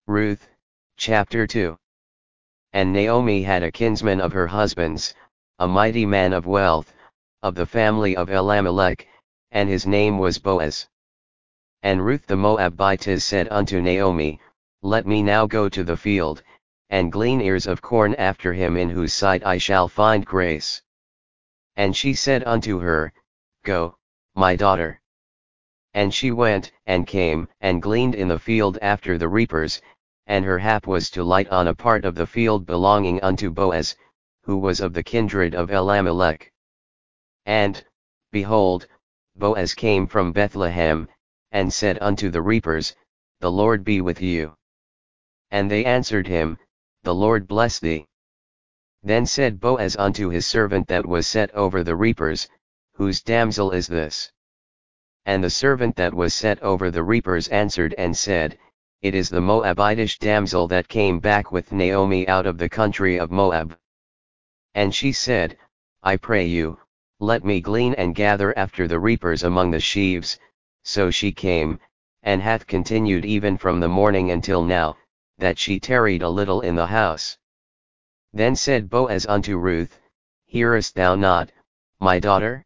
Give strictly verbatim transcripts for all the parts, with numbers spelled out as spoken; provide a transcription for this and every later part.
Ruth, chapter two. And Naomi had a kinsman of her husband's, a mighty man of wealth, of the family of Elimelech, and his name was Boaz. And Ruth the Moabitess said unto Naomi, Let me now go to the field, and glean ears of corn after him in whose sight I shall find grace. And she said unto her, Go, my daughter. And she went, and came, and gleaned in the field after the reapers, and her hap was to light on a part of the field belonging unto Boaz, who was of the kindred of Elimelech. And, behold, Boaz came from Bethlehem, and said unto the reapers, The Lord be with you. And they answered him, The Lord bless thee. Then said Boaz unto his servant that was set over the reapers, Whose damsel is this? And the servant that was set over the reapers answered and said, It is the Moabitish damsel that came back with Naomi out of the country of Moab. And she said, I pray you, let me glean and gather after the reapers among the sheaves. So she came, and hath continued even from the morning until now, that she tarried a little in the house. Then said Boaz unto Ruth, Hearest thou not, my daughter?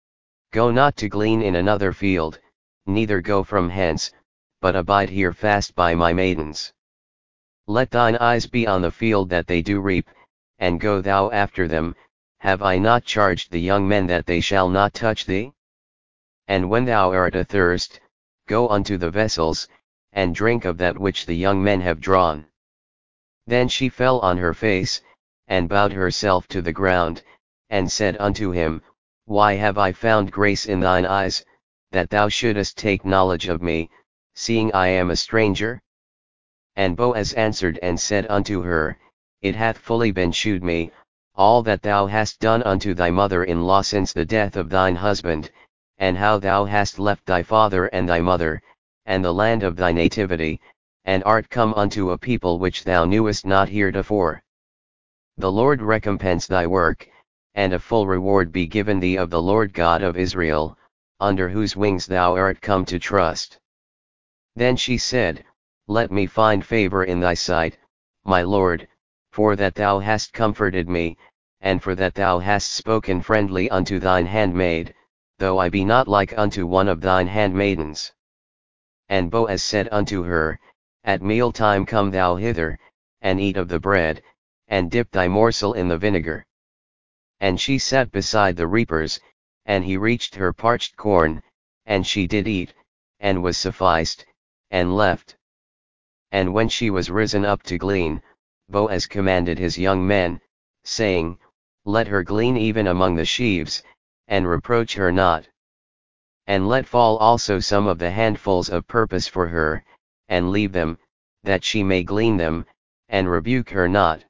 Go not to glean in another field, neither go from hence, but abide here fast by my maidens. Let thine eyes be on the field that they do reap, and go thou after them. Have I not charged the young men that they shall not touch thee? And when thou art athirst, go unto the vessels, and drink of that which the young men have drawn. Then she fell on her face, and bowed herself to the ground, and said unto him, Why have I found grace in thine eyes, that thou shouldest take knowledge of me, seeing I am a stranger? And Boaz answered and said unto her, It hath fully been shewed me, all that thou hast done unto thy mother-in-law since the death of thine husband, and how thou hast left thy father and thy mother, and the land of thy nativity, and art come unto a people which thou knewest not heretofore. The Lord recompense thy work, and a full reward be given thee of the Lord God of Israel, under whose wings thou art come to trust. Then she said, Let me find favor in thy sight, my Lord, for that thou hast comforted me, and for that thou hast spoken friendly unto thine handmaid, though I be not like unto one of thine handmaidens. And Boaz said unto her, At mealtime come thou hither, and eat of the bread, and dip thy morsel in the vinegar. And she sat beside the reapers, and he reached her parched corn, and she did eat, and was sufficed, and left. And when she was risen up to glean, Boaz commanded his young men, saying, Let her glean even among the sheaves, and reproach her not. And let fall also some of the handfuls of purpose for her, and leave them, that she may glean them, and rebuke her not.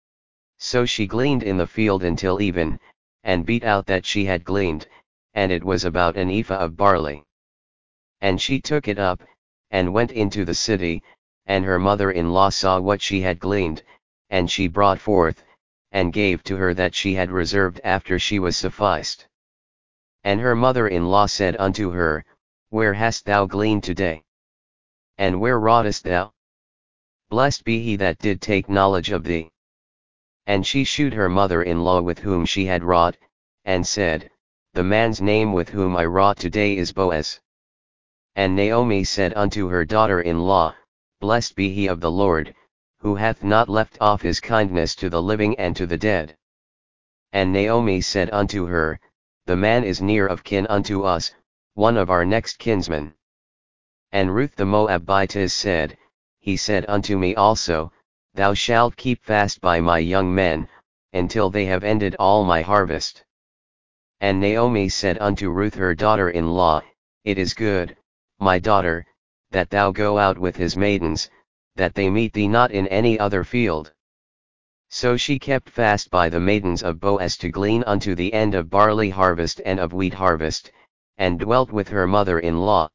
So she gleaned in the field until even, and beat out that she had gleaned, and it was about an ephah of barley. And she took it up, and went into the city, and her mother-in-law saw what she had gleaned, and she brought forth, and gave to her that she had reserved after she was sufficed. And her mother-in-law said unto her, Where hast thou gleaned today? And where wroughtest thou? Blessed be he that did take knowledge of thee. And she shewed her mother-in-law with whom she had wrought, and said, The man's name with whom I wrought today is Boaz. And Naomi said unto her daughter-in-law, Blessed be he of the Lord, who hath not left off his kindness to the living and to the dead. And Naomi said unto her, The man is near of kin unto us, one of our next kinsmen. And Ruth the Moabitess said, He said unto me also, Thou shalt keep fast by my young men, until they have ended all my harvest. And Naomi said unto Ruth her daughter-in-law, It is good, my daughter, that thou go out with his maidens, that they meet thee not in any other field. So she kept fast by the maidens of Boaz to glean unto the end of barley harvest and of wheat harvest, and dwelt with her mother-in-law.